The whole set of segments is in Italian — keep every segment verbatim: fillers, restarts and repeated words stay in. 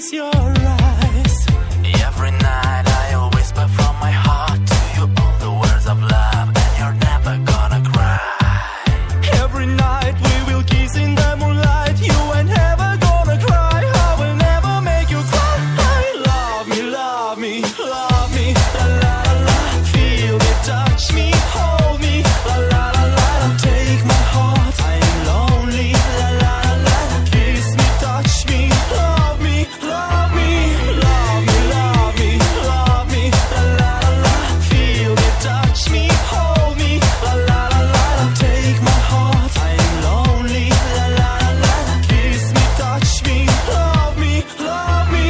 kiss your eyes. Every night I'll whisper from my heart to you all the words of love, and you're never gonna cry. Every night we will kiss in the moonlight. You ain't never gonna cry. I will never make you cry. Love me, love me, love me. La la la la. Feel me, touch me, hold me. La la la la. Take my heart. I'm lonely. La la la la. Kiss me, touch me, love me, love me, love me, love me, love me. La la la la. Feel me, touch me, hold me. La la la la. Take my heart. I'm lonely. La la la la. Kiss me, touch me, love me, love me.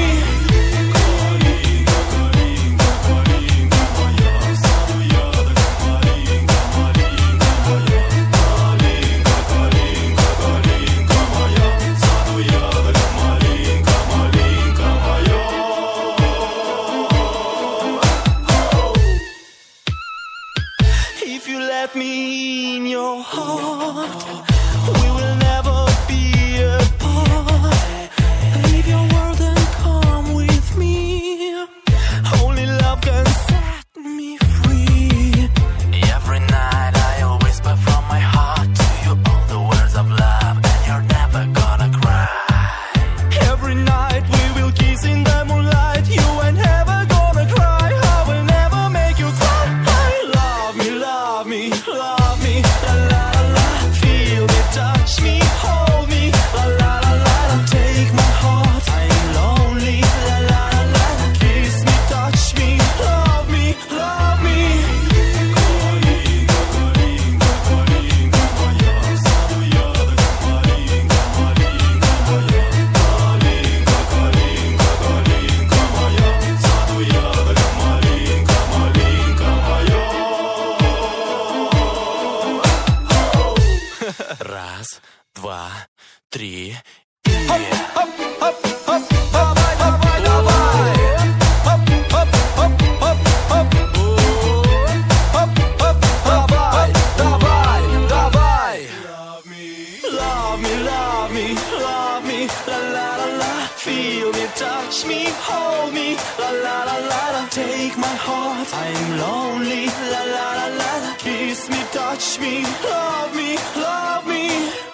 If you let me in your heart, we will never be apart. Leave your world and come with me. Only love can set me free. Every night I'll whisper from my heart to you all the words of love, and you're never gonna cry. Every night we will kiss in the moonlight. You ain't never gonna cry. I will never make you cry. Love me, love me, love me. La la la la. Feel me, touch me, hold me. La la la la. Take my heart. I'm lonely. La la la la. Kiss me, touch me, love me, love me. Раз, два, три. Хоп, хоп, хоп, хоп, давай, давай, давай. Хоп, хоп, хоп, хоп, хоп. Хоп, хоп, давай, давай, давай. Love me, love me, love me, love me. La la la la. Feel me, touch me, hold me. La la la la la. Take my heart. I'm lonely. La la la la. Kiss me, touch me, love me, love me.